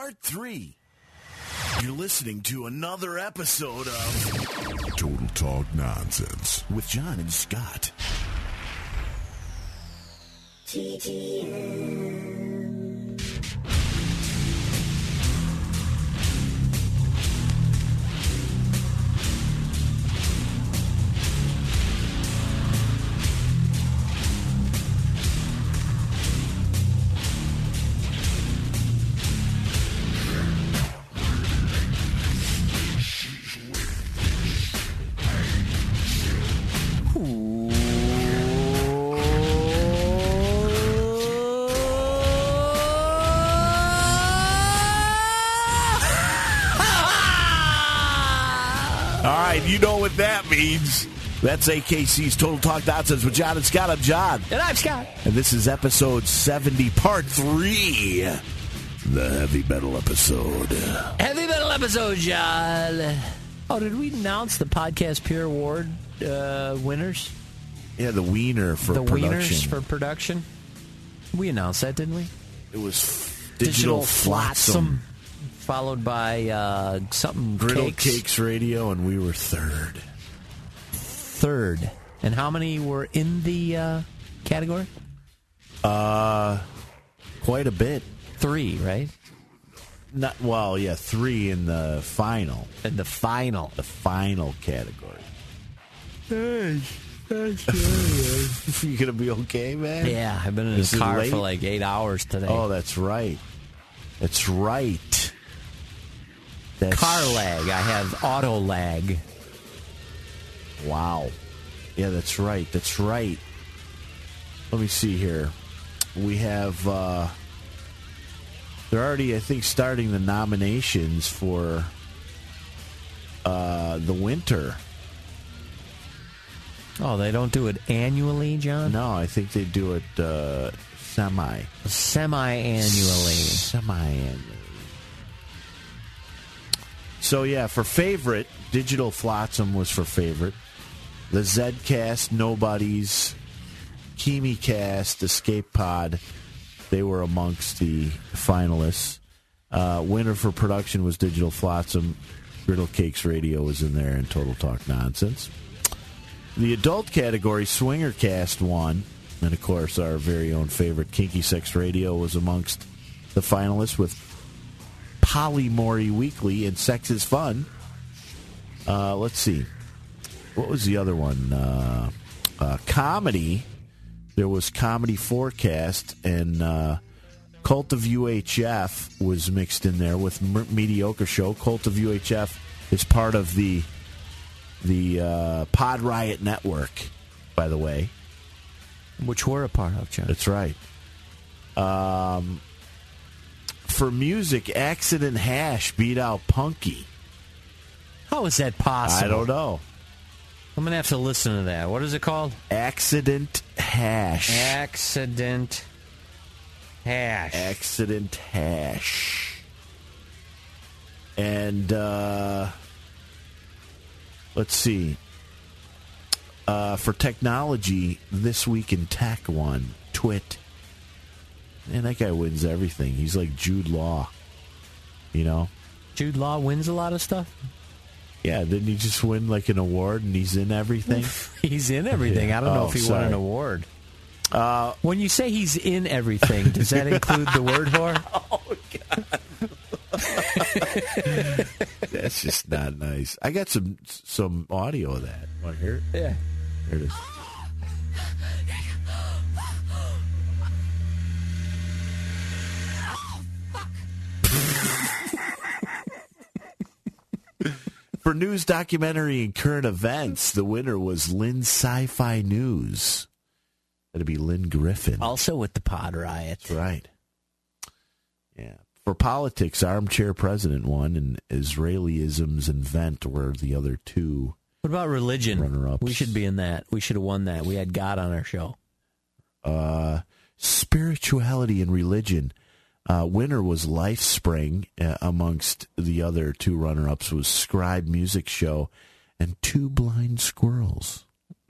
Part 3. You're listening to another episode of Total Talk Nonsense with John and Scott. You know what that means. That's AKC's Total Talk Nonsense with John and Scott. I'm John. And I'm Scott. And this is episode 70, part 3. The heavy metal episode. Heavy metal episode, John. Oh, did we announce the Podcast Pure Award winners? Yeah, the Wiener for the production. Wieners for production. We announced that, didn't we? It was Digital Flotsam. Followed by something Griddle Cakes Radio, and we were third. And how many were in the category? Quite a bit. 3, right? 3 in the final. The final Category. You gonna be okay, man? Yeah, I've been in the car for like 8 hours today. Oh, that's right. Car lag. I have auto lag. Wow. Yeah, that's right. Let me see here. We have, they're already, I think, starting the nominations for the winter. Oh, they don't do it annually, John? No, I think they do it semi-annually. So, yeah, for favorite, Digital Flotsam was for favorite. The Zcast, Nobodies, KimiCast, Escape Pod, they were amongst the finalists. Winner for production was Digital Flotsam. Griddle Cakes Radio was in there, and Total Talk Nonsense. The adult category, Swingercast won. And, of course, our very own favorite, Kinky Sex Radio, was amongst the finalists with Polyamory Weekly and Sex is Fun. Let's see. What was the other one? Comedy. There was Comedy Forecast, and Cult of UHF was mixed in there with Mediocre Show. Cult of UHF is part of the Pod Riot Network, by the way. Which we're a part of, John. That's right. For music, Accident Hash beat out Punky. How is that possible? I don't know. I'm going to have to listen to that. What is it called? Accident Hash. Accident Hash. And, let's see. For technology, This Week in Tech won. Twit. Man, that guy wins everything. He's like Jude Law. You know? Jude Law wins a lot of stuff? Yeah, didn't he just win like an award and he's in everything? He's in everything. I don't know if he won an award. When you say he's in everything, does that include the word whore? Oh, God. That's just not nice. I got some audio of that. Want to hear it? Yeah. Here it is. For news, documentary, and current events, the winner was Lynn Sci-Fi News. That'd be Lynn Griffin. Also with the Pod Riot. That's right. Yeah. For politics, Armchair President won, and Israelisms and Vent were the other two. What about religion? Runner-ups. We should be in that. We should have won that. We had God on our show. Spirituality and religion. Winner was LifeSpring. Amongst the other two runner-ups was Scribe Music Show and Two Blind Squirrels.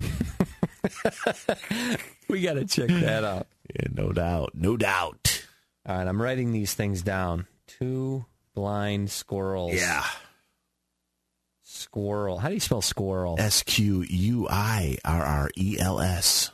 We got to check that out. Yeah, no doubt. No doubt. All right, I'm writing these things down. Two blind squirrels. Yeah. Squirrel. How do you spell squirrel? Squirrels.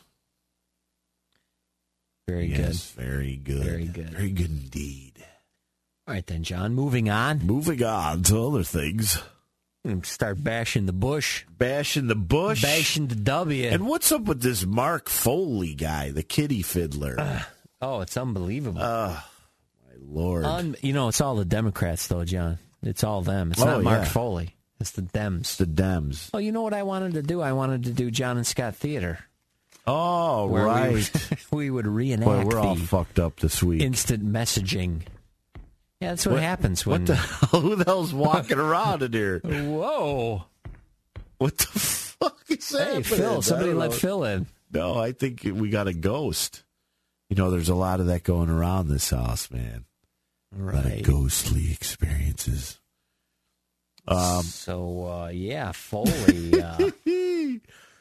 Very good. Very good. Very good. Very good indeed. All right, then, John. Moving on. Moving on to other things. Start bashing the bush. Bashing the bush. Bashing the W. And what's up with this Mark Foley guy, the kitty fiddler? It's unbelievable. My Lord. It's all the Democrats, though, John. It's all them. It's not Mark Foley. It's the Dems. The Dems. Oh, you know what I wanted to do? I wanted to do John and Scott Theater. Oh, right. We would reenact Boy, we're all fucked up this week. Instant messaging. Yeah, that's what happens when... What the hell? Who the hell's walking around in here? Whoa. What the fuck is that? Hey, Phil, somebody let Phil in. No, I think we got a ghost. There's a lot of that going around this house, man. Right. A lot of ghostly experiences. Foley.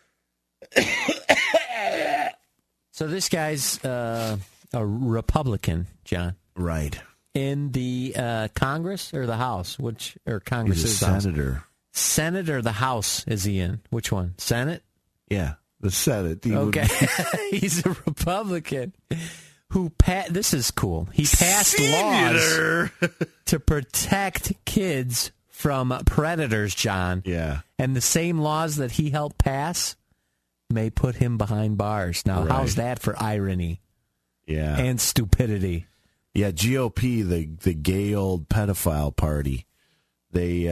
So this guy's a Republican, John. Right. In the Congress or the House? Congress? He's a senator. Senate or the House is he in? Which one? Senate? Yeah, the Senate. Okay. He's a Republican who this is cool. He passed laws to protect kids from predators, John. Yeah. And the same laws that he helped pass may put him behind bars. Now, how's that for irony? Yeah. And stupidity? Yeah, GOP, the gay old pedophile party, they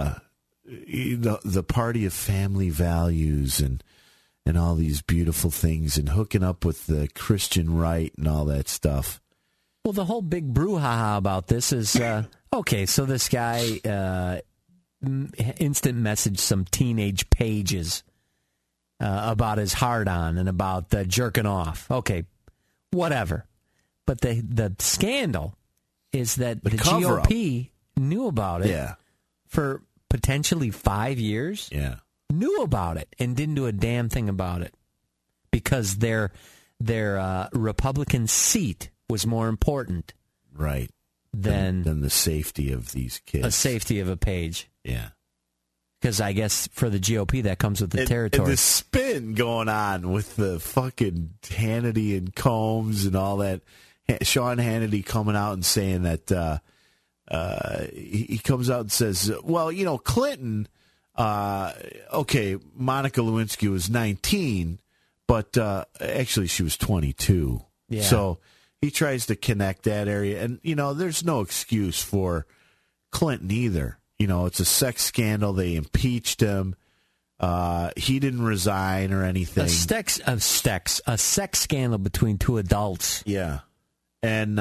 the party of family values and all these beautiful things and hooking up with the Christian right and all that stuff. Well, the whole big brouhaha about this is okay. So this guy instant messaged some teenage pages about his hard-on and about jerking off. Okay, whatever. But the scandal is that the GOP knew about it for potentially 5 years. Yeah. Knew about it and didn't do a damn thing about it because their Republican seat was more important. Right. Than the safety of these kids. A safety of a page. Yeah. Because I guess for the GOP, that comes with the territory. And the spin going on with the fucking Hannity and Combs and all that. Sean Hannity coming out and saying that he comes out and says, well, Clinton, okay, Monica Lewinsky was 19, but actually she was 22. Yeah. So he tries to connect that area. And, there's no excuse for Clinton either. It's a sex scandal. They impeached him. He didn't resign or anything. A sex scandal between two adults. Yeah. And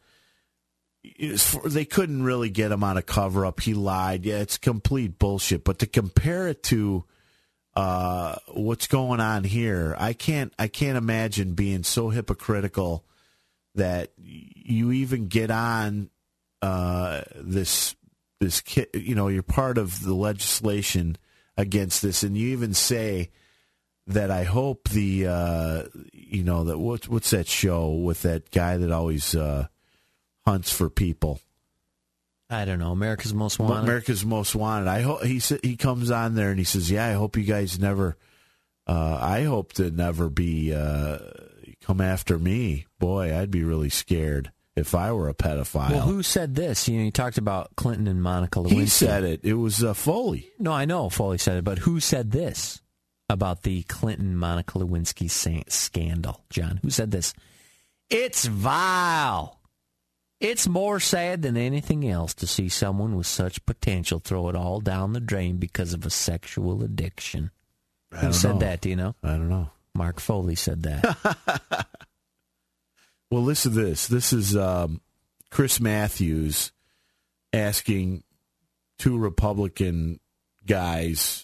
they couldn't really get him on a cover-up. He lied. Yeah, it's complete bullshit. But to compare it to what's going on here, I can't imagine being so hypocritical that you even get on this kid. You're part of the legislation against this, and you even say that I hope that what's that show with that guy that always hunts for people? I don't know. America's Most Wanted. America's Most Wanted. I hope he comes on there and he says, "Yeah, I hope you guys never. I hope to never be come after me. Boy, I'd be really scared if I were a pedophile." Well, who said this? You talked about Clinton and Monica Lewinsky. He said it. It was Foley. No, I know Foley said it, but who said this about the Clinton-Monica Lewinsky scandal, John? Who said this? It's vile. It's more sad than anything else to see someone with such potential throw it all down the drain because of a sexual addiction. Who said that, do you know? I don't know. Mark Foley said that. Well, listen to this. This is Chris Matthews asking two Republican guys,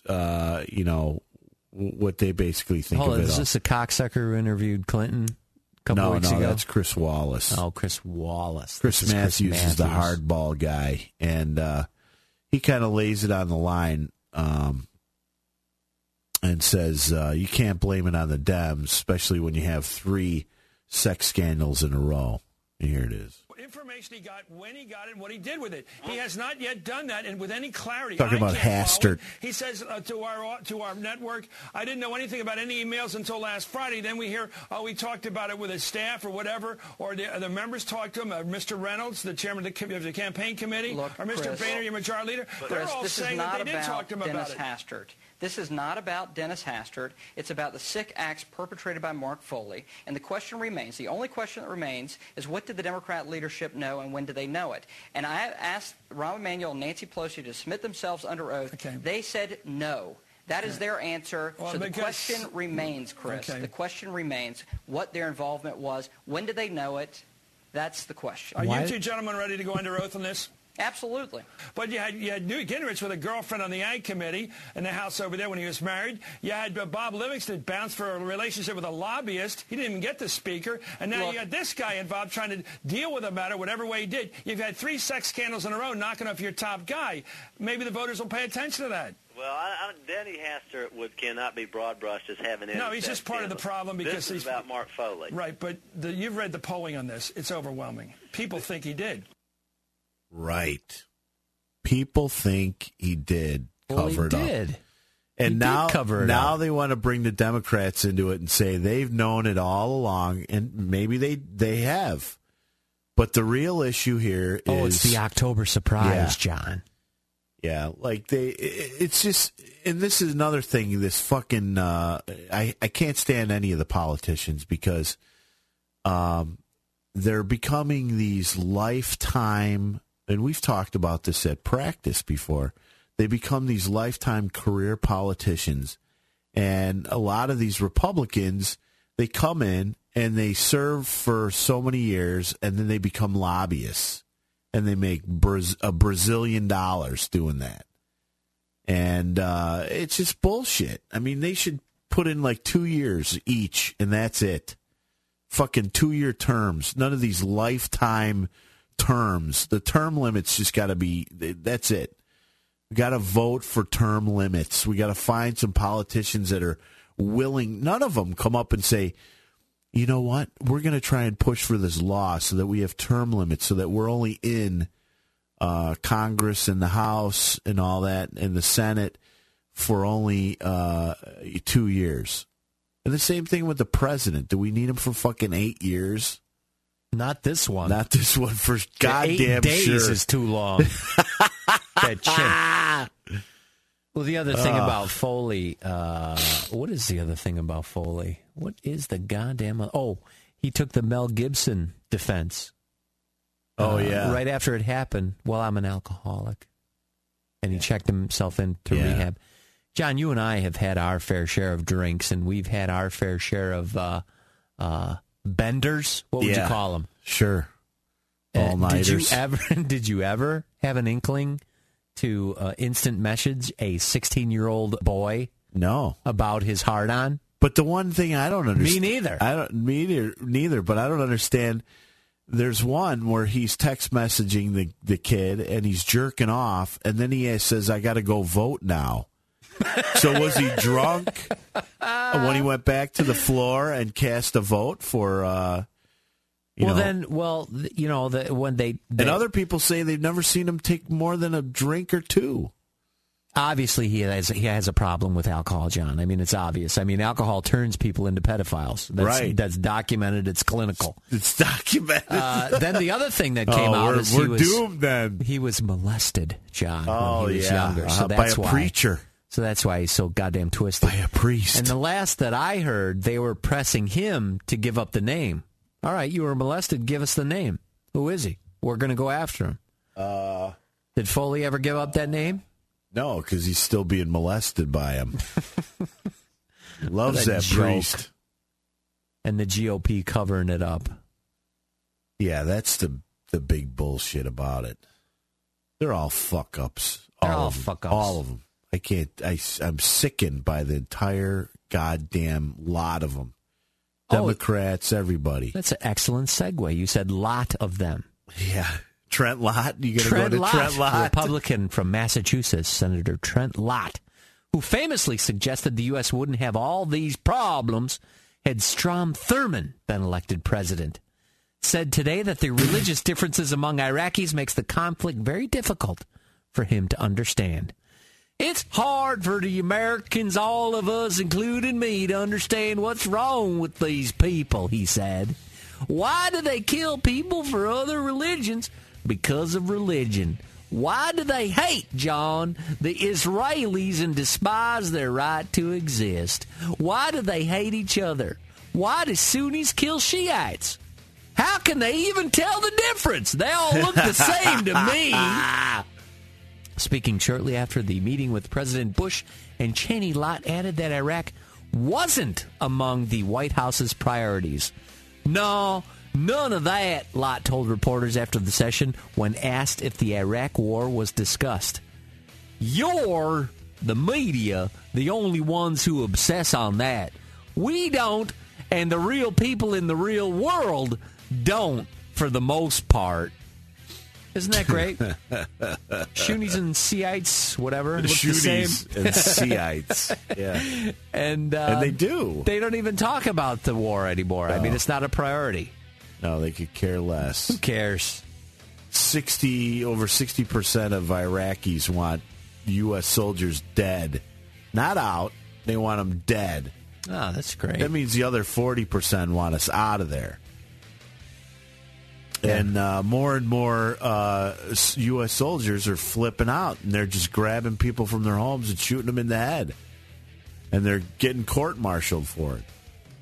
what they basically think of it. Is this a cocksucker who interviewed Clinton a couple weeks ago? No, that's Chris Wallace. Oh, Chris Wallace. Chris Matthews is the hardball guy, and he kind of lays it on the line and says you can't blame it on the Dems, especially when you have 3 sex scandals in a row. And here it is. information he got, when he got it, and what he did with it. He has not yet done that, and with any clarity. Talking about Hastert. He says to our network, I didn't know anything about any emails until last Friday. Then we hear, we talked about it with his staff or whatever, or the members talked to him, Mr. Reynolds, the chairman of the campaign committee, or Mr. Boehner, your majority leader. They're all saying that they did talk to him about it. Hastert. This is not about Dennis Hastert. It's about the sick acts perpetrated by Mark Foley. And the question remains, the only question that remains is what did the Democrat leadership know and when did they know it? And I asked Rahm Emanuel and Nancy Pelosi to submit themselves under oath. Okay. They said no. That is their answer. Well, so the question remains, Chris. Okay. The question remains what their involvement was. When did they know it? That's the question. Are you two gentlemen ready to go under oath on this? Absolutely. But you had Newt Gingrich with a girlfriend on the Ag Committee in the House over there when he was married. You had Bob Livingston bounced for a relationship with a lobbyist. He didn't even get the speaker. And now you got this guy involved trying to deal with the matter whatever way he did. You've had 3 sex scandals in a row knocking off your top guy. Maybe the voters will pay attention to that. Well, Denny Hastert cannot be broad-brushed as having any. No, he's just part of the problem because he's about Mark Foley. Right, but you've read the polling on this. It's overwhelming. People think he did. Right. People think he did cover it up. And now they want to bring the Democrats into it and say they've known it all along, and maybe they have. But the real issue here is... Oh, it's the October surprise, John. Yeah, like it's just... And this is another thing, this fucking... I can't stand any of the politicians because they're becoming these lifetime... And we've talked about this at practice before. They become these lifetime career politicians. And a lot of these Republicans, they come in and they serve for so many years, and then they become lobbyists. And they make a Brazilian dollars doing that. And it's just bullshit. I mean, they should put in like 2 years each, and that's it. Fucking 2-year terms. None of these lifetime terms. The term limits just got to be, that's it. We got to vote for term limits. We got to find some politicians that are willing. None of them come up and say, you know what, we're going to try and push for this law so that we have term limits, so that we're only in Congress and the House and all that and the Senate for only 2 years. And the same thing with the president. Do we need him for fucking 8 years? Not this one. Not this one for goddamn 8 days sure. is too long. That chin. Well, the other thing about Foley, what is the other thing about Foley? What is the goddamn... Oh, he took the Mel Gibson defense. Oh, yeah. Right after it happened, well, I'm an alcoholic. And he checked himself into rehab. John, you and I have had our fair share of drinks, and we've had our fair share of... benders? What would you call them? Sure. All-nighters. Did you ever have an inkling to instant message a 16-year-old boy? No. About his hard-on? But the one thing I don't understand... Me neither. Me neither, but I don't understand... There's one where he's text messaging the kid, and he's jerking off, and then he says, I got to go vote now. So was he drunk when he went back to the floor and cast a vote for, when they... And other people say they've never seen him take more than a drink or two. Obviously, he has a problem with alcohol, John. I mean, it's obvious. I mean, alcohol turns people into pedophiles. Right. That's documented. It's clinical. It's documented. Then the other thing that came out is we're doomed then. He was molested, John, when he was younger. So that's by a preacher. So that's why he's so goddamn twisted. By a priest. And the last that I heard, they were pressing him to give up the name. All right, you were molested. Give us the name. Who is he? We're going to go after him. Did Foley ever give up that name? No, because he's still being molested by him. Loves that priest. And the GOP covering it up. Yeah, that's the big bullshit about it. They're all fuck-ups. They're all fuck-ups. All of them. I'm sickened by the entire goddamn lot of them. Democrats, everybody. That's an excellent segue. You said lot of them. Yeah. Trent Lott? You going to go to Trent Lott? Republican from Massachusetts, Senator Trent Lott, who famously suggested the U.S. wouldn't have all these problems had Strom Thurmond been elected president. said today that the religious differences among Iraqis makes the conflict very difficult for him to understand. It's hard for the Americans, all of us, including me, to understand what's wrong with these people, he said. Why do they kill people for other religions? Because of religion. Why do they hate, John, the Israelis and despise their right to exist? Why do they hate each other? Why do Sunnis kill Shiites? How can they even tell the difference? They all look the same to me. Speaking shortly after the meeting with President Bush and Cheney, Lott added that Iraq wasn't among the White House's priorities. No, none of that, Lott told reporters after the session when asked if the Iraq war was discussed. You're, the media, the only ones who obsess on that. We don't, and the real people in the real world don't, for the most part. Isn't that great? Shunies and Shiites, whatever, look the same. And Shiites, yeah. And they do. They don't even talk about the war anymore. No. I mean, it's not a priority. No, they could care less. Who cares? Over 60% of Iraqis want U.S. soldiers dead. Not out. They want them dead. Oh, that's great. That means the other 40% want us out of there. Yeah. And more and more U.S. soldiers are flipping out, and they're just grabbing people from their homes and shooting them in the head. And they're getting court-martialed for it.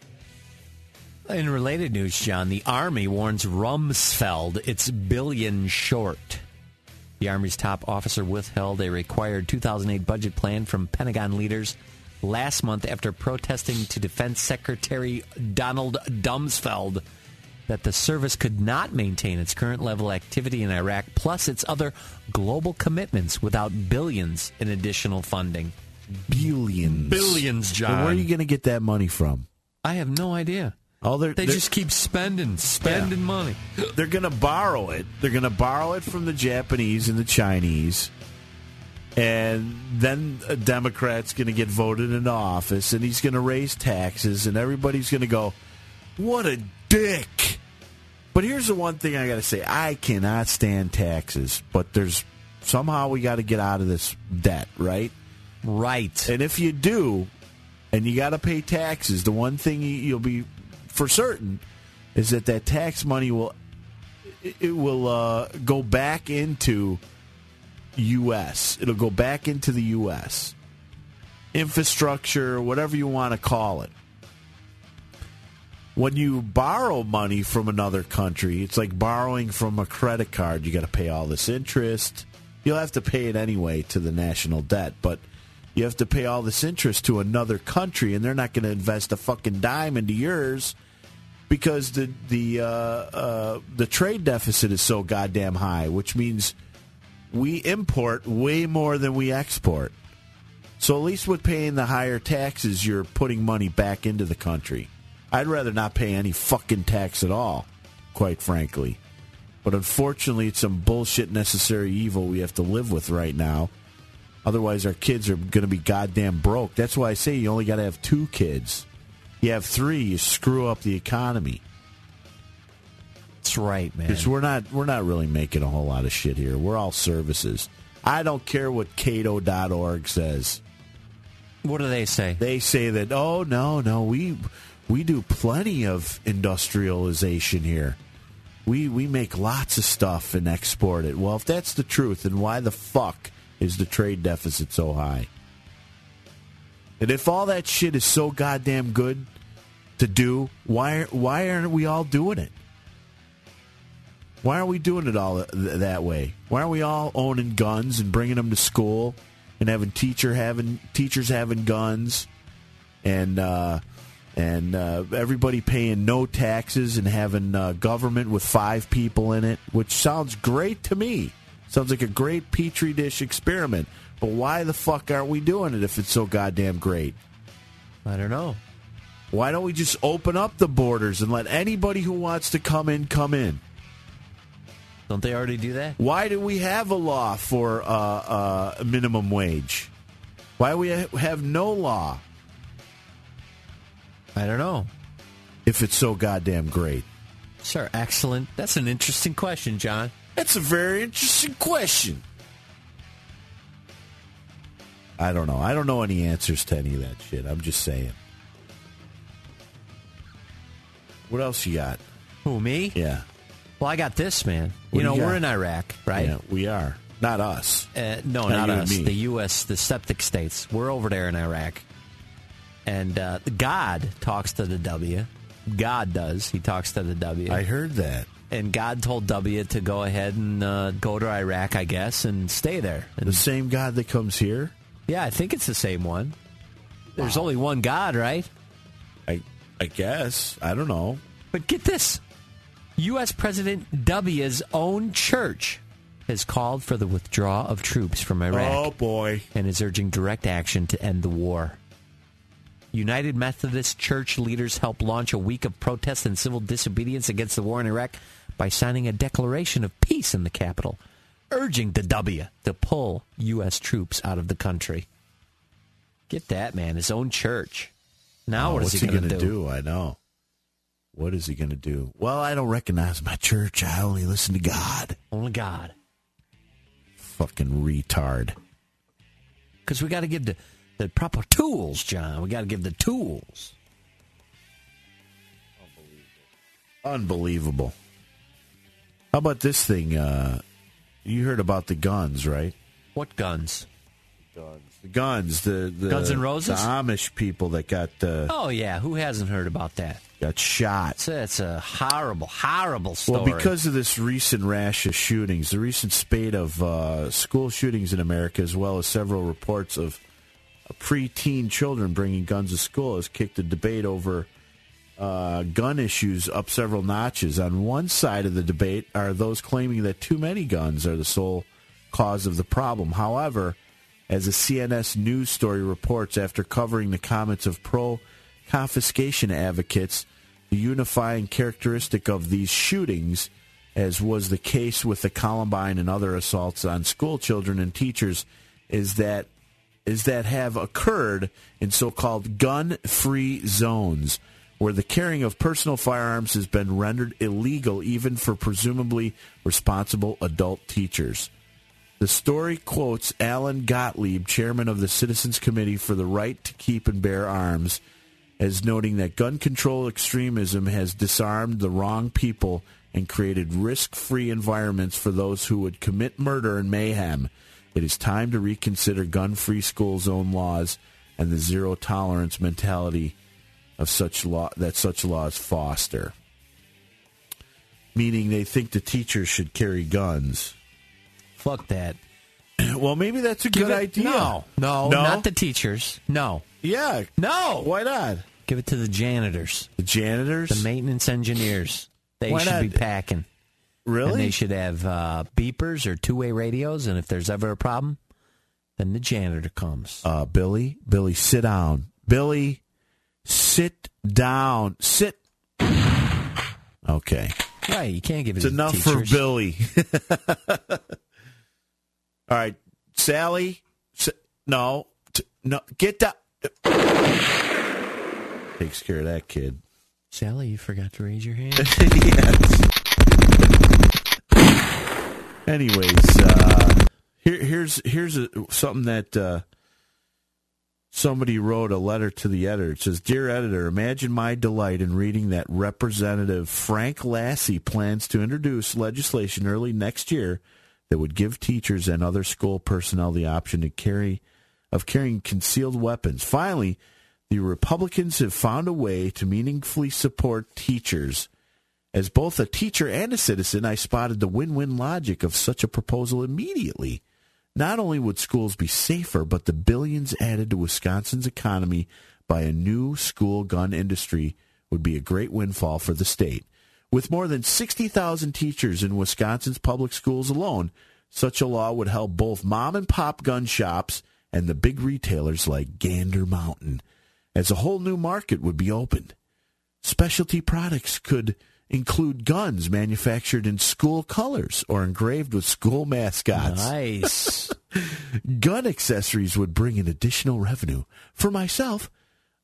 In related news, John, the Army warns Rumsfeld it's billion short. The Army's top officer withheld a required 2008 budget plan from Pentagon leaders last month after protesting to Defense Secretary Donald Rumsfeld that the service could not maintain its current level of activity in Iraq, plus its other global commitments, without billions in additional funding. Billions, John. And where are you going to get that money from? I have no idea. They just keep spending money. They're going to borrow it. They're going to borrow it from the Japanese and the Chinese. And then a Democrat's going to get voted into office, and he's going to raise taxes, and everybody's going to go, what a dick. But here's the one thing I got to say. I cannot stand taxes, but somehow we got to get out of this debt, right? Right. And if you do, and you got to pay taxes, the one thing you'll be for certain is that tax money will go back into U.S. It'll go back into the U.S. Infrastructure, whatever you want to call it. When you borrow money from another country, it's like borrowing from a credit card. You got to pay all this interest. You'll have to pay it anyway to the national debt, but you have to pay all this interest to another country, and they're not going to invest a fucking dime into yours because the trade deficit is so goddamn high, which means we import way more than we export. So at least with paying the higher taxes, you're putting money back into the country. I'd rather not pay any fucking tax at all, quite frankly. But unfortunately, it's some bullshit necessary evil we have to live with right now. Otherwise, our kids are going to be goddamn broke. That's why I say you only got to have 2 kids. You have 3, you screw up the economy. That's right, man. Because we're not really making a whole lot of shit here. We're all services. I don't care what Cato.org says. What do they say? They say that, oh, no, we do plenty of industrialization here. We make lots of stuff and export it. Well, if that's the truth, then why the fuck is the trade deficit so high? And if all that shit is so goddamn good to do, why aren't we all doing it? Why aren't we doing it all that way? Why aren't we all owning guns and bringing them to school and having teachers having guns and everybody paying no taxes and having government with 5 people in it, which sounds great to me. Sounds like a great Petri dish experiment. But why the fuck aren't we doing it if it's so goddamn great? I don't know. Why don't we just open up the borders and let anybody who wants to come in, come in? Don't they already do that? Why do we have a law for minimum wage? Why do we have no law? I don't know. If it's so goddamn great. Sir, excellent. That's an interesting question, John. That's a very interesting question. I don't know. I don't know any answers to any of that shit. I'm just saying. What else you got? Who, me? Yeah. Well, I got this, man. What do you got? We're in Iraq, right? Yeah, we are. Not us. No, not you and us. me. The U.S., the septic states. We're over there in Iraq. And God talks to the W. God does. He talks to the W. I heard that. And God told W to go ahead and go to Iraq, I guess, and stay there. And, The same God that comes here? yeah, I think it's the same one. There's only one God, right? I guess. I don't know. But get this. U.S. President W's own church has called for the withdrawal of troops from Iraq. Oh, boy. And is urging direct action to end the war. United Methodist Church leaders helped launch a week of protest and civil disobedience against the war in Iraq by signing a declaration of peace in the capital, urging the W to pull U.S. troops out of the country. Get that, man. His own church. Now what is he going to do? I know. What is he going to do? Well, I don't recognize my church. I only listen to God. Only God. Fucking retard. Because we got to give the proper tools, John. We got to give the tools. Unbelievable. How about this thing? You heard about the guns, right? What guns? The guns. The Guns N' Roses? The Amish people that got Oh, yeah. Who hasn't heard about that? got shot. It's a horrible, horrible story. Well, because of this recent rash of shootings, the recent spate of school shootings in America, as well as several reports of preteen children bringing guns to school, has kicked the debate over gun issues up several notches. On one side of the debate are those claiming that too many guns are the sole cause of the problem. However, as a CNS News story reports, after covering the comments of pro-confiscation advocates, the unifying characteristic of these shootings, as was the case with the Columbine and other assaults on school children and teachers, is that have occurred in so-called gun-free zones, where the carrying of personal firearms has been rendered illegal even for presumably responsible adult teachers. The story quotes Alan Gottlieb, chairman of the Citizens Committee for the Right to Keep and Bear Arms, as noting that gun control extremism has disarmed the wrong people and created risk-free environments for those who would commit murder and mayhem. It is time to reconsider gun-free school zone laws and the zero-tolerance mentality of such laws foster. Meaning they think the teachers should carry guns. Fuck that. Well, maybe that's a good idea. No, not the teachers. No. Yeah. No. Why not? Give it to the janitors. The janitors? The maintenance engineers. They Why should not? be packing. Really? And they should have beepers or two-way radios, and if there's ever a problem, then the janitor comes. Billy, sit down. Billy, sit down. Sit. Okay. Right, you can't give it It's to enough teachers. for Billy. All right, Sally. No, get down. Takes care of that kid. Sally, you forgot to raise your hand. Yes. Anyways, here's something that somebody wrote a letter to the editor. It says, "Dear editor, imagine my delight in reading that Representative Frank Lassie plans to introduce legislation early next year that would give teachers and other school personnel the option of carrying concealed weapons. Finally, the Republicans have found a way to meaningfully support teachers. As both a teacher and a citizen, I spotted the win-win logic of such a proposal immediately. Not only would schools be safer, but the billions added to Wisconsin's economy by a new school gun industry would be a great windfall for the state. With more than 60,000 teachers in Wisconsin's public schools alone, such a law would help both mom-and-pop gun shops and the big retailers like Gander Mountain, as a whole new market would be opened. Specialty products could include guns manufactured in school colors or engraved with school mascots. Nice. Gun accessories would bring in additional revenue. For myself,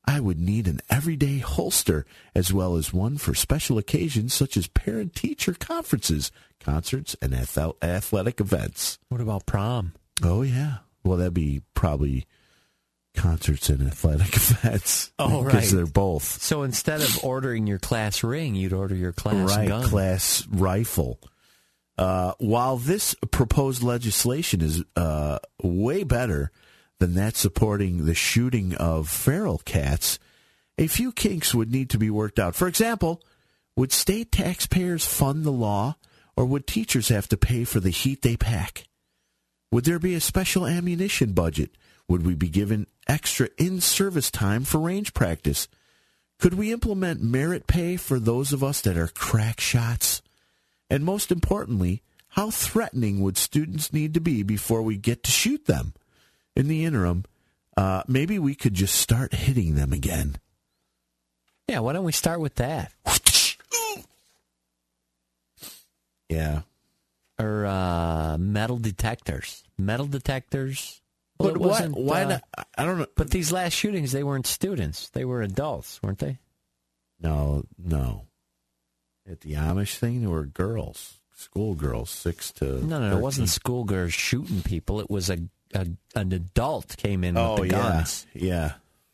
I would need an everyday holster as well as one for special occasions such as parent-teacher conferences, concerts, and athletic events. What about prom? Oh, yeah. Well, that'd be probably concerts and athletic events. Oh, right. Because they're both. So instead of ordering your class ring, you'd order your class gun. Right, class rifle. While this proposed legislation is way better than that supporting the shooting of feral cats, a few kinks would need to be worked out. For example, would state taxpayers fund the law, or would teachers have to pay for the heat they pack? Would there be a special ammunition budget? Would we be given extra in-service time for range practice? Could we implement merit pay for those of us that are crack shots? And most importantly, how threatening would students need to be before we get to shoot them? In the interim, maybe we could just start hitting them again. Yeah, why don't we start with that? Yeah. Or metal detectors. Metal detectors. Well, but why not? I don't know. But these last shootings, they weren't students. They were adults, weren't they? No. At the Amish thing, there were girls, schoolgirls, 6 to No, 13. it wasn't schoolgirls shooting people. It was an adult came in with the guns. Yeah.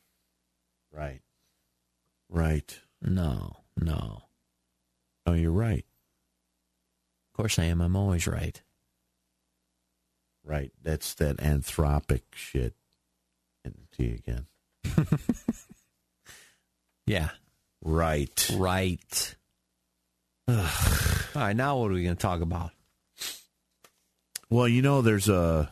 Right. No. Oh, you're right. Of course I am. I'm always right. Right. That's that anthropic shit. Into you again. Yeah. Right. All right, now what are we going to talk about? Well, there's a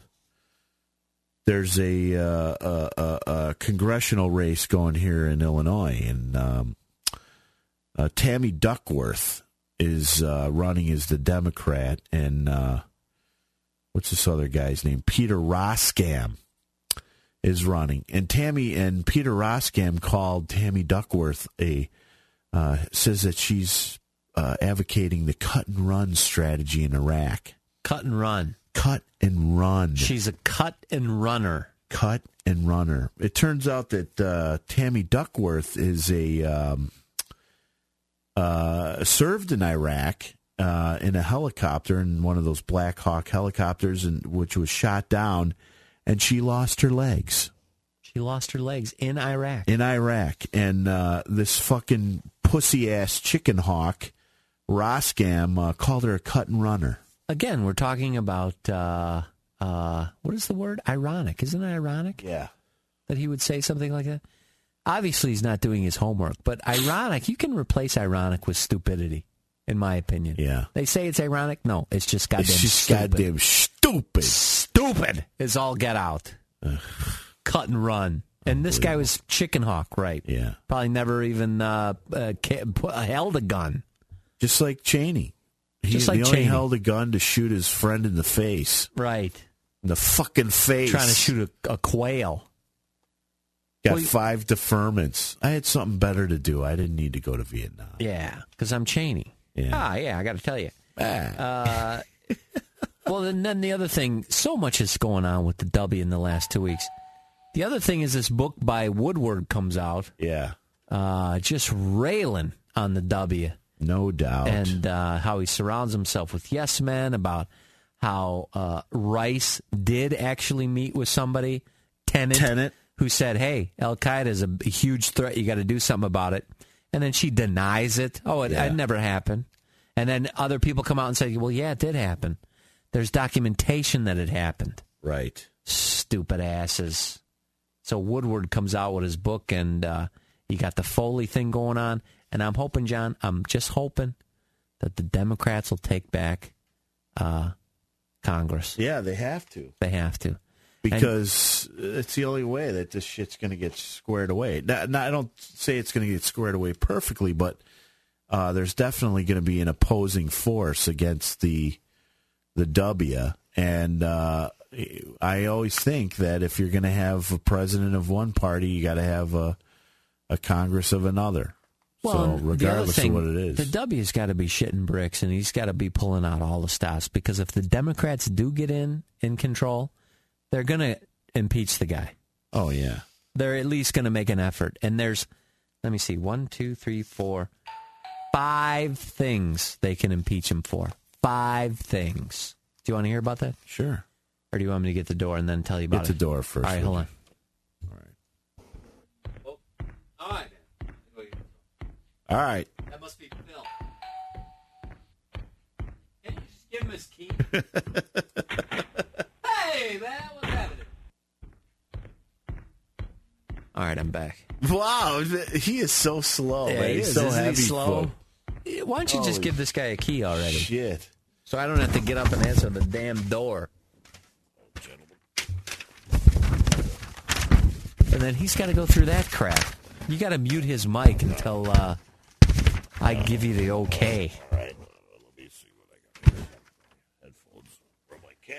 congressional race going here in Illinois, and Tammy Duckworth is running as the Democrat, and what's this other guy's name? Peter Roskam is running, and Peter Roskam called Tammy Duckworth says that she's advocating the cut and run strategy in Iraq. Cut and run. She's a cut and runner. It turns out that Tammy Duckworth is served in Iraq in a helicopter, in one of those Black Hawk helicopters, which was shot down, and she lost her legs. She lost her legs in Iraq. And this fucking pussy-ass chicken hawk, Roskam, called her a cut and runner. Again, we're talking about, what is the word? Ironic. Isn't it ironic? Yeah. That he would say something like that? Obviously, he's not doing his homework. But ironic, you can replace ironic with stupidity, in my opinion. Yeah. They say it's ironic. No, it's just goddamn stupid. It's just goddamn stupid. Stupid is all get out. Cut and run. And this guy was chicken hawk, right? Yeah. Probably never even held a gun. Just like Cheney. He only held a gun to shoot his friend in the face. Right. In the fucking face. Trying to shoot a quail. Got 5 deferments. I had something better to do. I didn't need to go to Vietnam. Yeah, because I'm Cheney. Yeah. I got to tell you. Well, and then the other thing, so much is going on with the W in the last 2 weeks. The other thing is this book by Woodward comes out. Yeah. Just railing on the W. No doubt. And how he surrounds himself with yes men, about how Rice did actually meet with somebody, Tennant, who said, hey, Al-Qaeda is a huge threat. You got to do something about it. And then she denies it. Oh, it never happened. And then other people come out and say, well, yeah, it did happen. There's documentation that it happened. Right. Stupid asses. So Woodward comes out with his book, and you got the Foley thing going on. And I'm hoping, John, I'm just hoping that the Democrats will take back Congress. Yeah, they have to. They have to. Because it's the only way that this shit's going to get squared away. Now, I don't say it's going to get squared away perfectly, but there's definitely going to be an opposing force against the W. And I always think that if you're going to have a president of one party, you got to have a Congress of another. Well, so regardless of what it is. The W's got to be shitting bricks, and he's got to be pulling out all the stops, because if the Democrats do get in control, they're going to impeach the guy. Oh, yeah. They're at least going to make an effort. And there's, let me see, 1, 2, 3, 4, 5 things they can impeach him for. 5 things. Do you want to hear about that? Sure. Or do you want me to get the door and then tell you about it? Get the door first. All right, hold on. All right. All right. That must be Phil. Can you just give him his key? Hey, man, what's happening? All right, I'm back. Wow, he is so slow. Yeah, man. he He's is. so Isn't he heavy. slow? Why don't you just give this guy a key already? Shit. So I don't have to get up and answer the damn door. And then he's got to go through that crap. You got to mute his mic until I give you the okay. All right. Let me see what I got here. Headphones from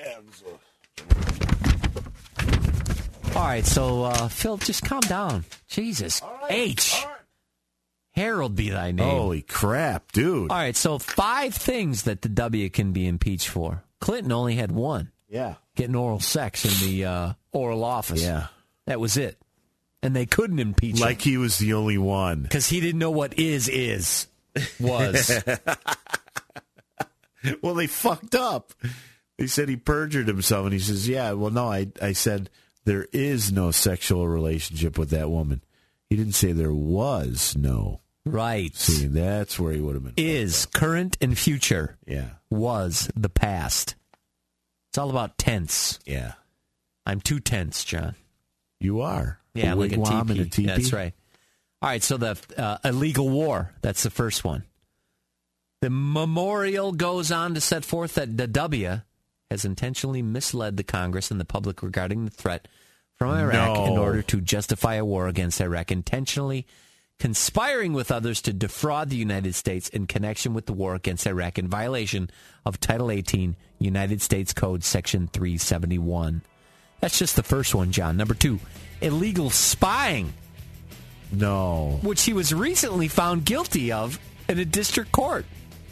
my cans. All right, so Phil, just calm down. Jesus. H. Harold be thy name. Holy crap, dude. All right, so 5 things that the W can be impeached for. Clinton only had 1. Yeah. Getting oral sex in the Oral Office. Yeah. That was it. And they couldn't impeach him. Like he was the only one. Because he didn't know what was. Well, they fucked up. They said he perjured himself, and he says, yeah, well, no, I said there is no sexual relationship with that woman. He didn't say there was no. Right. See, that's where he would have been. Is, current and future. Yeah. Was, the past. It's all about tense. Yeah. I'm too tense, John. You are. Yeah, like a wigwam teepee. and a teepee. That's right. All right, so the illegal war, that's the first one. The memorial goes on to set forth that the W has intentionally misled the Congress and the public regarding the threat from Iraq in order to justify a war against Iraq, intentionally conspiring with others to defraud the United States in connection with the war against Iraq in violation of Title 18, United States Code, Section 371. That's just the first one, John. Number 2, illegal spying. No. Which he was recently found guilty of in a district court.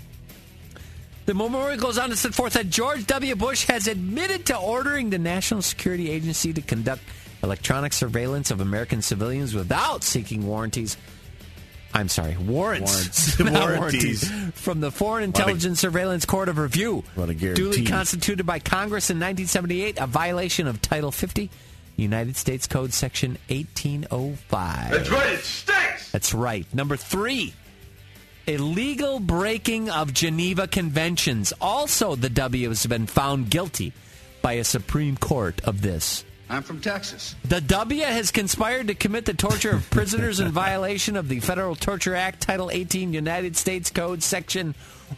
The memorial goes on to set forth that George W. Bush has admitted to ordering the National Security Agency to conduct electronic surveillance of American civilians without seeking warrants. Warrants. From the Foreign Intelligence Surveillance Court of Review, duly constituted by Congress in 1978, a violation of Title 50, United States Code Section 1805. That's right, it stinks! That's right. Number 3, illegal breaking of Geneva Conventions. Also, the W has been found guilty by a Supreme Court of this. I'm from Texas. The W has conspired to commit the torture of prisoners in violation of the Federal Torture Act, Title 18, United States Code, Section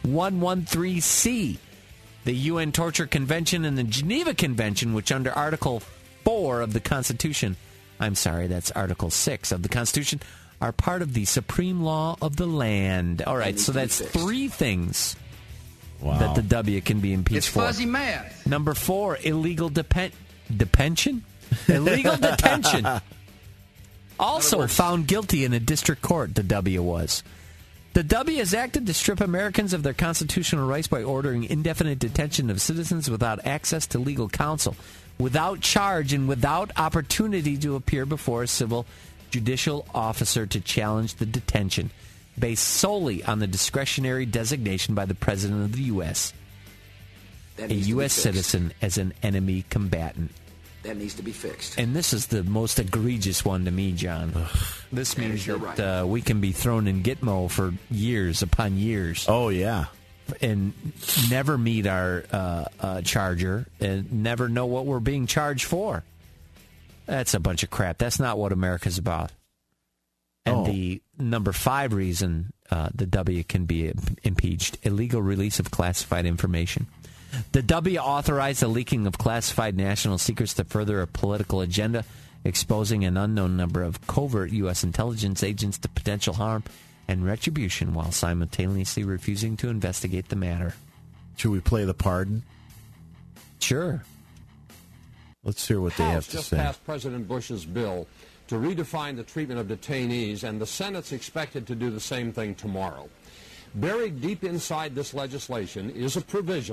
113C. The UN Torture Convention and the Geneva Convention, which under Article 4 of the Constitution, that's Article 6 of the Constitution, are part of the supreme law of the land. All right, so that's 3 things that the W can be impeached for. It's fuzzy math. Number 4, illegal detention? Illegal detention. Also found guilty in a district court, the W was. The W has acted to strip Americans of their constitutional rights by ordering indefinite detention of citizens without access to legal counsel, without charge, and without opportunity to appear before a civil judicial officer to challenge the detention, based solely on the discretionary designation by the President of the U.S. a U.S. citizen as an enemy combatant. That needs to be fixed. And this is the most egregious one to me, John. This means that we can be thrown in Gitmo for years upon years. Oh, yeah. And never meet our charger and never know what we're being charged for. That's a bunch of crap. That's not what America's about. And the number 5 reason the W can be impeached, illegal release of classified information. The W authorized the leaking of classified national secrets to further a political agenda, exposing an unknown number of covert U.S. intelligence agents to potential harm and retribution while simultaneously refusing to investigate the matter. Should we play the pardon? Sure. Let's hear what they have to say. House just passed President Bush's bill to redefine the treatment of detainees, and the Senate's expected to do the same thing tomorrow. Buried deep inside this legislation is a provision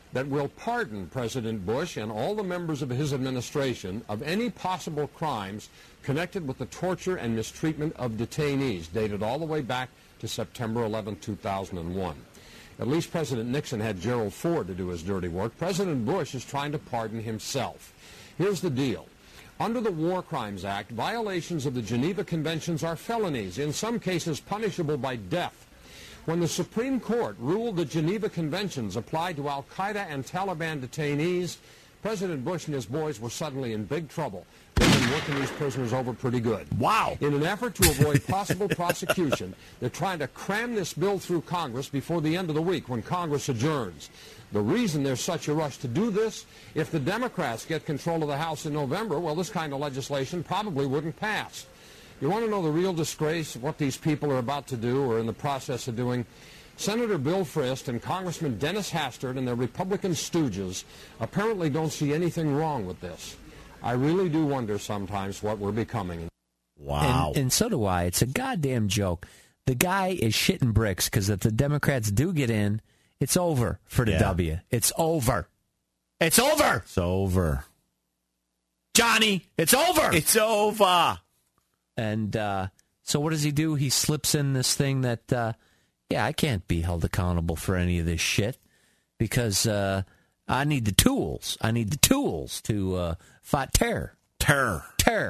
that will pardon President Bush and all the members of his administration of any possible crimes connected with the torture and mistreatment of detainees, dated all the way back to September 11, 2001. At least President Nixon had Gerald Ford to do his dirty work. President Bush is trying to pardon himself. Here's the deal. Under the War Crimes Act, violations of the Geneva Conventions are felonies, in some cases punishable by death. When the Supreme Court ruled the Geneva Conventions applied to al-Qaeda and Taliban detainees, President Bush and his boys were suddenly in big trouble. They've been working these prisoners over pretty good. Wow. In an effort to avoid possible prosecution, they're trying to cram this bill through Congress before the end of the week when Congress adjourns. The reason there's such a rush to do this, if the Democrats get control of the House in November, well, this kind of legislation probably wouldn't pass. You want to know the real disgrace of what these people are about to do or in the process of doing? Senator Bill Frist and Congressman Dennis Hastert and their Republican stooges apparently don't see anything wrong with this. I really do wonder sometimes what we're becoming. Wow. And so do I. It's a goddamn joke. The guy is shitting bricks because if the Democrats do get in, it's over for the W. It's over. It's over. It's over. Johnny, it's over. It's over. And so what does he do? He slips in this thing that, I can't be held accountable for any of this shit because I need the tools. I need the tools to fight terror. Terror.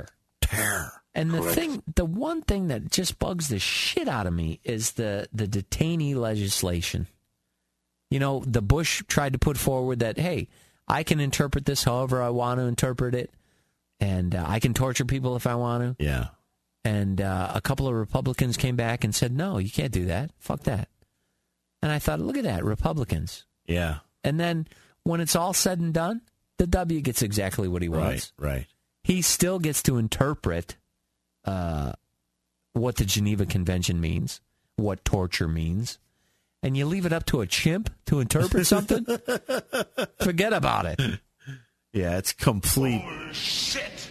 And the one thing that just bugs the shit out of me is the detainee legislation. You know, the Bush tried to put forward that, hey, I can interpret this however I want to interpret it, and I can torture people if I want to. Yeah. And a couple of Republicans came back and said, no, you can't do that. Fuck that. And I thought, look at that, Republicans. Yeah. And then when it's all said and done, the W gets exactly what he wants. Right. He still gets to interpret what the Geneva Convention means, what torture means. And you leave it up to a chimp to interpret something? Forget about it. Yeah, it's complete shit.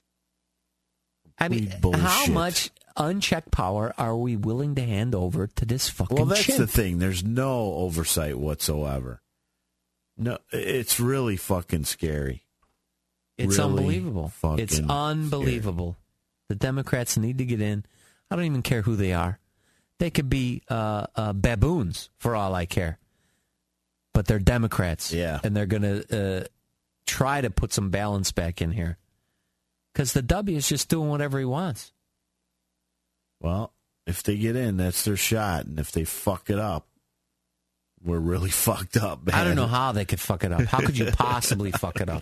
I mean, bullshit. How much unchecked power are we willing to hand over to this fucking Well, that's chimp? the thing. There's no oversight whatsoever. No, it's really fucking scary. It's really unbelievable. It's unbelievable. The Democrats need to get in. I don't even care who they are. They could be baboons, for all I care. But they're Democrats. Yeah. And they're going to try to put some balance back in here. Because the W is just doing whatever he wants. Well, if they get in, that's their shot. And if they fuck it up, we're really fucked up, man. I don't know how they could fuck it up. How could you possibly fuck it up?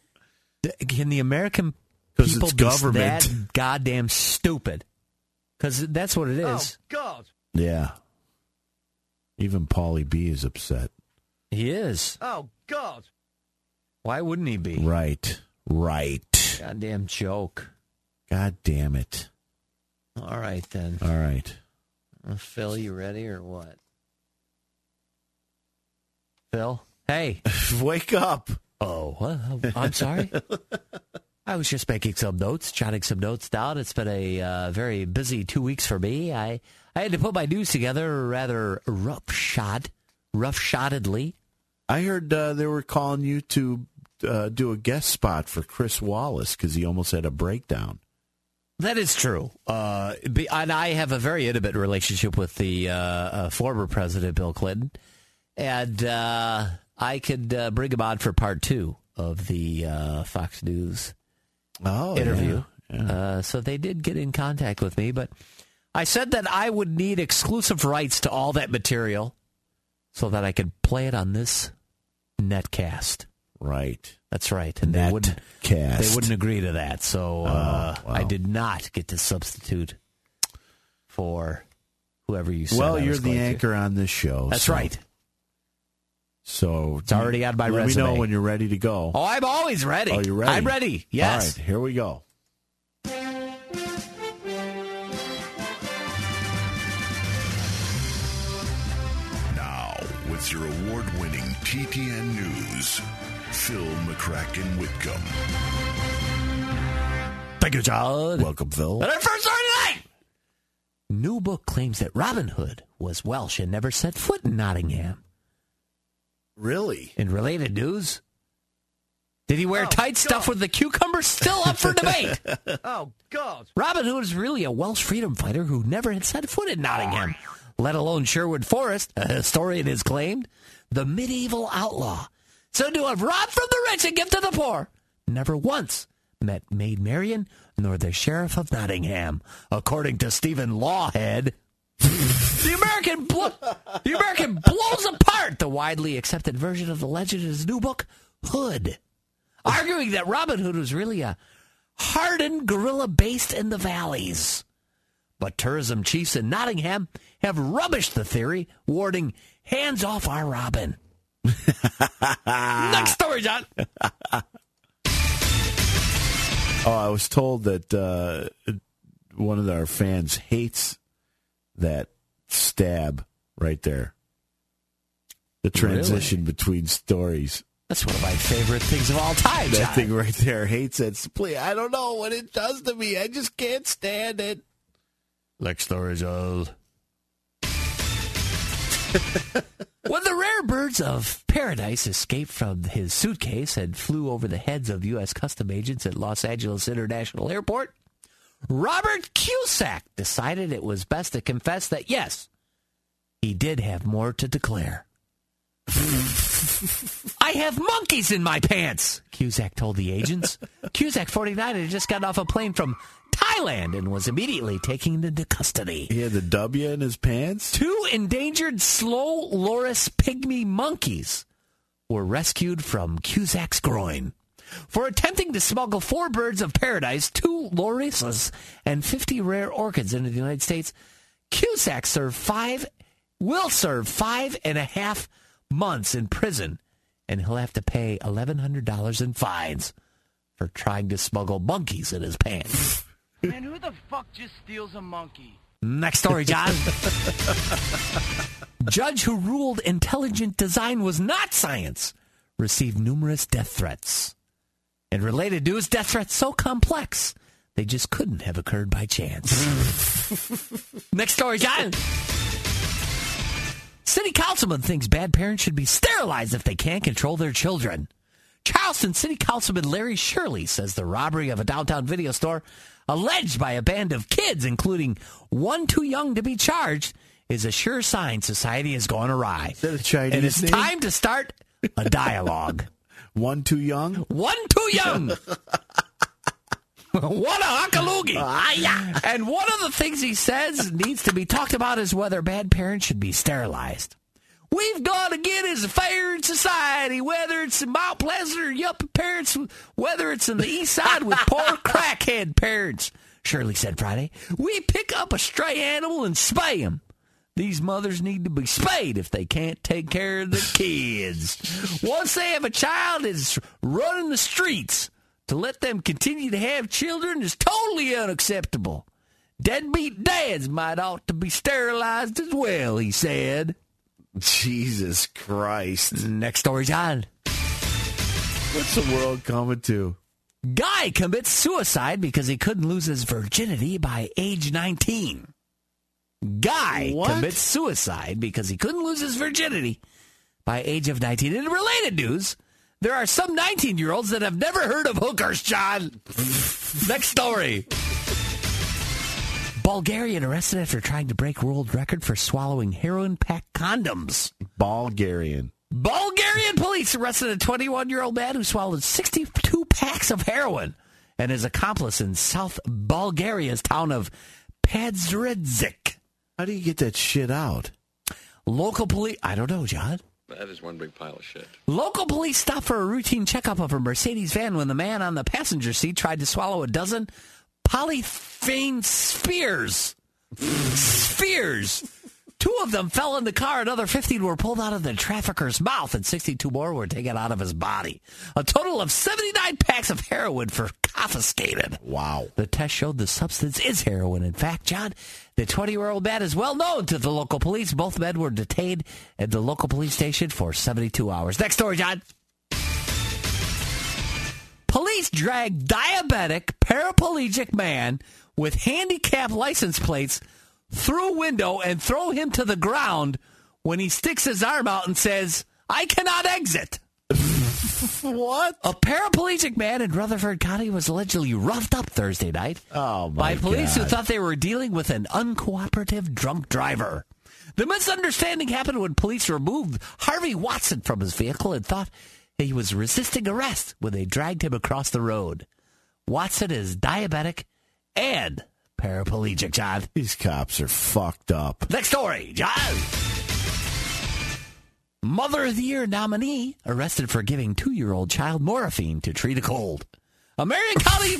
Can the American people it's be government. that goddamn stupid? Because that's what it is. Oh, God. Yeah. Even Paulie B is upset. He is. Oh, God. Why wouldn't he be? Right. Goddamn joke. God damn it. All right, then. All right. Phil, you ready or what? Phil? Hey. Wake up. Oh, what? I'm sorry? I was just making some notes, jotting some notes down. It's been a very busy 2 weeks for me. I had to put my news together rather roughshottedly. I heard they were calling you to do a guest spot for Chris Wallace because he almost had a breakdown. That is true. And I have a very intimate relationship with the former president, Bill Clinton. And I could bring him on for part 2 of the Fox News interview. Yeah. So they did get in contact with me, but I said that I would need exclusive rights to all that material so that I could play it on this netcast. Right. That's right. And they wouldn't agree to that. So I did not get to substitute for whoever you said. Well, I you're was the going anchor on this show. That's right. So it's already on my resume. Let me know when you're ready to go. Oh, I'm always ready. Oh, you're ready? I'm ready. Yes. All right, here we go. Now, with your award-winning TTN News, Phil McCracken Whitcomb. Thank you, John. Welcome, Phil. And our first story tonight. New book claims that Robin Hood was Welsh and never set foot in Nottingham. Really? In related news, did he wear tight stuff with the cucumber? Still up for debate. Oh, God. Robin Hood is really a Welsh freedom fighter who never had set foot in Nottingham, let alone Sherwood Forest, a historian has claimed. The medieval outlaw, said to have robbed from the rich and give to the poor, never once met Maid Marian nor the Sheriff of Nottingham, according to Stephen Lawhead. The American blows apart the widely accepted version of the legend in his new book, Hood, arguing that Robin Hood was really a hardened guerrilla based in the valleys. But tourism chiefs in Nottingham have rubbished the theory, warning, hands off our Robin. Next story, John. I was told that one of our fans hates that stab right there. The transition between stories. That's one of my favorite things of all time, John. That thing right there, hates that split. I don't know what it does to me. I just can't stand it. Next story, John. When the rare birds of paradise escaped from his suitcase and flew over the heads of U.S. custom agents at Los Angeles International Airport, Robert Cusack decided it was best to confess that, yes, he did have more to declare. I have monkeys in my pants, Cusack told the agents. Cusack, 49, had just gotten off a plane from Thailand and was immediately taken into custody. He had the W in his pants? 2 endangered slow loris pygmy monkeys were rescued from Cusack's groin for attempting to smuggle 4 birds of paradise, 2 lorises, and 50 rare orchids into the United States. Cusack will serve 5.5 months in prison, and he'll have to pay $1,100 in fines for trying to smuggle monkeys in his pants. Man, who the fuck just steals a monkey? Next story, John. Judge who ruled intelligent design was not science received numerous death threats. In related news, death threats so complex, they just couldn't have occurred by chance. Next story, John. City councilman thinks bad parents should be sterilized if they can't control their children. Charleston City Councilman Larry Shirley says the robbery of a downtown video store, alleged by a band of kids, including one too young to be charged, is a sure sign society has gone awry. Is that a Chinese and it's name? time to start a dialogue. One too young? One too young. What a huckaloogie. And one of the things he says needs to be talked about is whether bad parents should be sterilized. We've got to get as fair in society, whether it's in Mount Pleasant or yuppie parents, whether it's in the east side with poor crackhead parents, Shirley said Friday. We pick up a stray animal and spay them. These mothers need to be spayed if they can't take care of their kids. Once they have a child that's running the streets, to let them continue to have children is totally unacceptable. Deadbeat dads might ought to be sterilized as well, he said. Jesus Christ. Next story, John. What's the world coming to? Guy commits suicide because he couldn't lose his virginity by age 19. Guy commits suicide because he couldn't lose his virginity by age of 19. In related news, there are some 19-year-olds that have never heard of hookers, John. Next story. Bulgarian arrested after trying to break world record for swallowing heroin-packed condoms. Bulgarian Police arrested a 21-year-old man who swallowed 62 packs of heroin and his accomplice in South Bulgaria's town of Pazredzik. How do you get that shit out? Local police... I don't know, John. That is one big pile of shit. Local police stopped for a routine checkup of a Mercedes van when the man on the passenger seat tried to swallow a dozen polyphene spheres. 2 of them fell in the car. Another 15 were pulled out of the trafficker's mouth, and 62 more were taken out of his body. A total of 79 packs of heroin were confiscated. Wow. The test showed the substance is heroin. In fact, John, the 20-year-old man is well known to the local police. Both men were detained at the local police station for 72 hours. Next story, John. Police dragged diabetic, paraplegic man with handicap license plates through a window and throw him to the ground when he sticks his arm out and says, I cannot exit. What? A paraplegic man in Rutherford County was allegedly roughed up Thursday night by police who thought they were dealing with an uncooperative drunk driver. The misunderstanding happened when police removed Harvey Watson from his vehicle and thought he was resisting arrest when they dragged him across the road. Watson is diabetic and paraplegic, John. These cops are fucked up. Next story, John. Mother of the Year nominee arrested for giving 2-year-old child morphine to treat a cold. A Marion County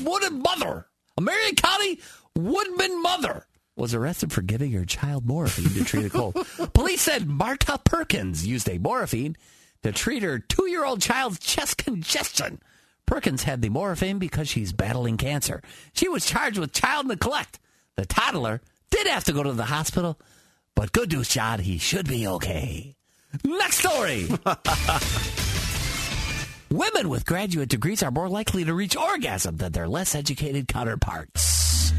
Woodman mother was arrested for giving her child morphine to treat a cold. Police said Marta Perkins used a morphine to treat her 2-year-old child's chest congestion. Perkins had the morphine because she's battling cancer. She was charged with child neglect. The toddler did have to go to the hospital, but good news, John, he should be okay. Next story. Women with graduate degrees are more likely to reach orgasm than their less educated counterparts.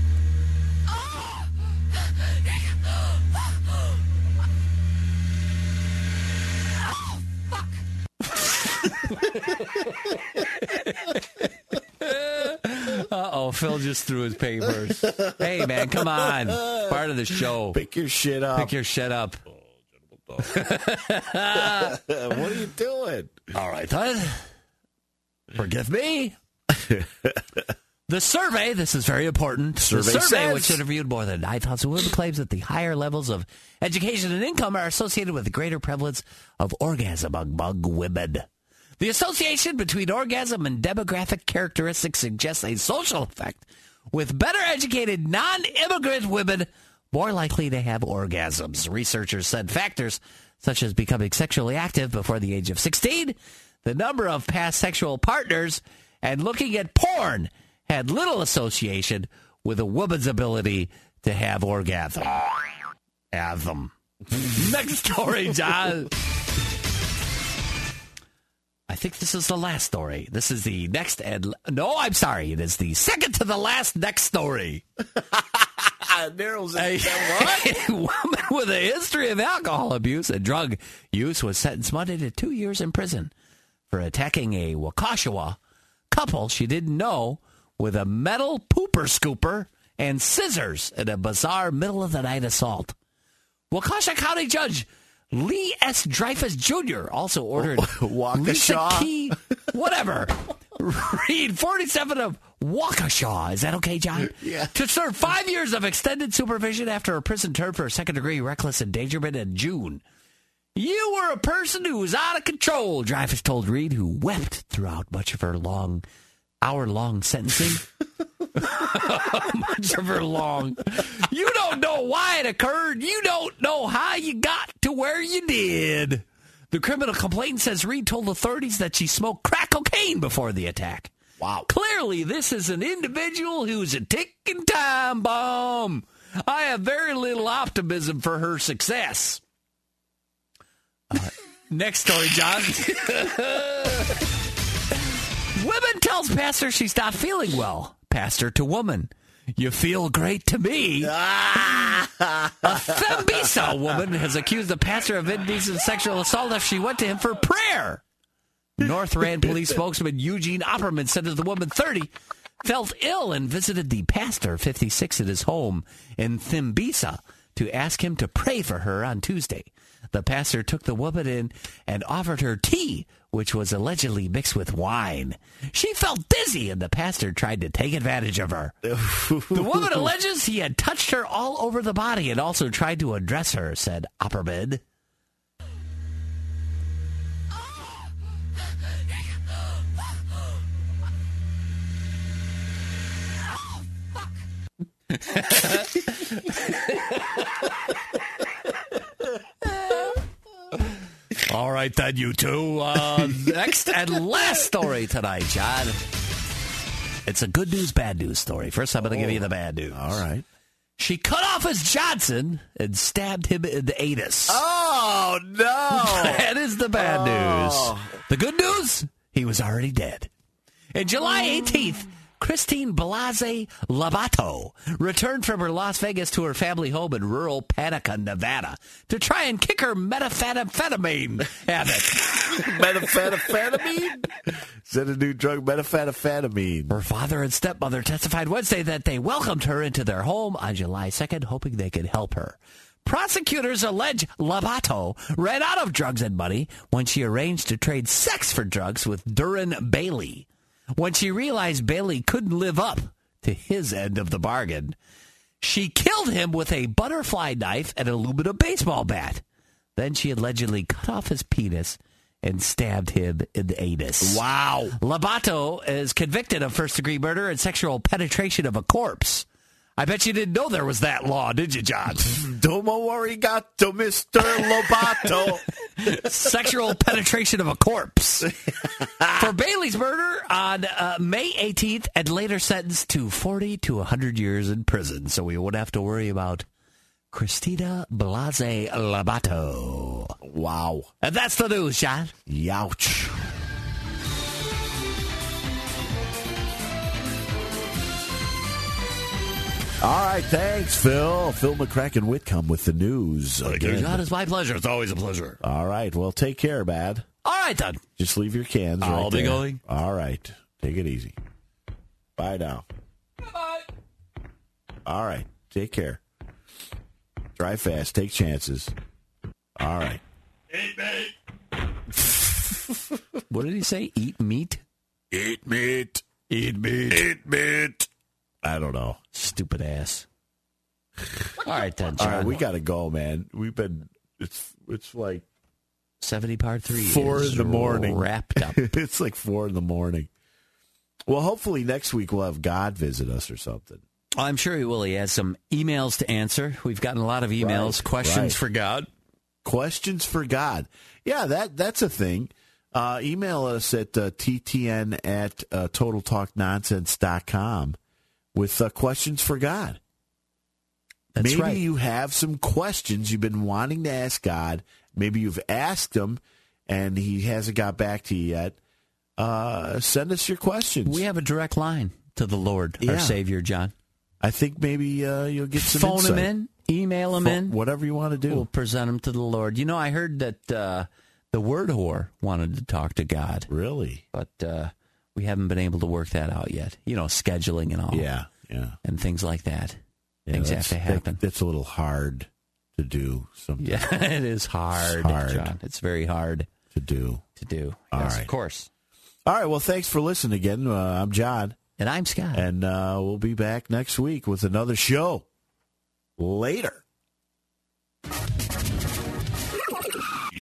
Uh-oh, Phil just threw his papers. Hey, man, come on. Part of the show. Pick your shit up. Pick your shit up. What are you doing? All right, then. Forgive me. The survey, this is very important. The survey says, which interviewed more than 9,000 women, claims that the higher levels of education and income are associated with the greater prevalence of orgasm among women. The association between orgasm and demographic characteristics suggests a social effect, with better educated non-immigrant women more likely to have orgasms. Researchers said factors such as becoming sexually active before the age of 16, the number of past sexual partners, and looking at porn had little association with a woman's ability to have orgasm. Next story, John. I think this is the last story. This is the next no, I'm sorry. It is the second to the last next story. Narrows A woman with a history of alcohol abuse and drug use was sentenced Monday to 2 years in prison for attacking a Waukesha couple she didn't know with a metal pooper scooper and scissors in a bizarre middle-of-the-night assault. Waukesha County Judge Lee S. Dreyfus Jr. also ordered Lisa Key, Reed, 47 of Waukesha, is that okay, John? Yeah. To serve 5 years of extended supervision after a prison term for second-degree reckless endangerment in June. You were a person who was out of control, Dreyfus told Reed, who wept throughout much of her hour-long sentencing. Much of her long. You don't know why it occurred. You don't know how you got to where you did. The criminal complaint says Reed told authorities that she smoked crack cocaine before the attack. Wow. Clearly, this is an individual who's a ticking time bomb. I have very little optimism for her success. Next story, John. Woman tells pastor she's not feeling well. Pastor to woman. You feel great to me. A Thembisa woman has accused the pastor of indecent sexual assault after she went to him for prayer. North Rand police spokesman Eugene Opperman said that the woman, 30, felt ill and visited the pastor, 56, at his home in Thembisa to ask him to pray for her on Tuesday. The pastor took the woman in and offered her tea, which was allegedly mixed with wine. She felt dizzy, and the pastor tried to take advantage of her. The woman alleges he had touched her all over the body and also tried to undress her, said Opperman. All right, then, you two. Next and last story tonight, John. It's a good news, bad news story. First, I'm going to give you the bad news. All right. She cut off his Johnson and stabbed him in the anus. Oh, no. That is the bad news. The good news? He was already dead. And July 18th, Christine Blasey Lobato returned from her Las Vegas to her family home in rural Panica, Nevada, to try and kick her methamphetamine habit. Methamphetamine? Is that a new drug? Methamphetamine. Her father and stepmother testified Wednesday that they welcomed her into their home on July 2nd, hoping they could help her. Prosecutors allege Lobato ran out of drugs and money when she arranged to trade sex for drugs with Duran Bailey. When she realized Bailey couldn't live up to his end of the bargain, she killed him with a butterfly knife and aluminum baseball bat. Then she allegedly cut off his penis and stabbed him in the anus. Wow. Lobato is convicted of first-degree murder and sexual penetration of a corpse. I bet you didn't know there was that law, did you, John? Domo arigato, Mr. Lobato. Sexual penetration of a corpse. For Bailey's murder on May 18th and later sentenced to 40 to 100 years in prison. So we won't have to worry about Christina Blasey Lobato. Wow. And that's the news, John. Youch. All right, thanks, Phil. Phil McCracken Whitcomb with the news. Again. John, it's my pleasure. It's always a pleasure. All right, well, take care, Bad. All right, then. Just leave your cans I'll right be there. going. All right, take it easy. Bye now. Bye-bye. All right, take care. Drive fast, take chances. All right. Eat meat. What did he say? Eat meat? Eat meat. Eat meat. Eat meat. I don't know. Stupid ass. All right, then, John. All right, we got to go, man. We've been, it's like 70 part 3 4 in the morning. Wrapped up. It's like 4 in the morning. Well, hopefully next week we'll have God visit us or something. I'm sure he will. He has some emails to answer. We've gotten a lot of emails. Right, Questions right. for God. Questions for God. Yeah, that's a thing. Email us at ttn at totaltalknonsense.com with questions for God. That's Maybe right. you have some questions you've been wanting to ask God. Maybe you've asked him and he hasn't got back to you yet. Send us your questions. We have a direct line to the Lord, Yeah. our Savior, John. I think maybe you'll get some Phone insight. him in, email him in. Whatever you want to do. We'll present him to the Lord. You know, I heard that the word whore wanted to talk to God. Really? But we haven't been able to work that out yet. You know, scheduling and all. Yeah. And things like that. Yeah, things have to happen. That's a little hard to do sometimes. Yeah, it is hard, John. It's very hard to do. All right. Of course. All right. Well, thanks for listening again. I'm John. And I'm Scott. And we'll be back next week with another show. Later.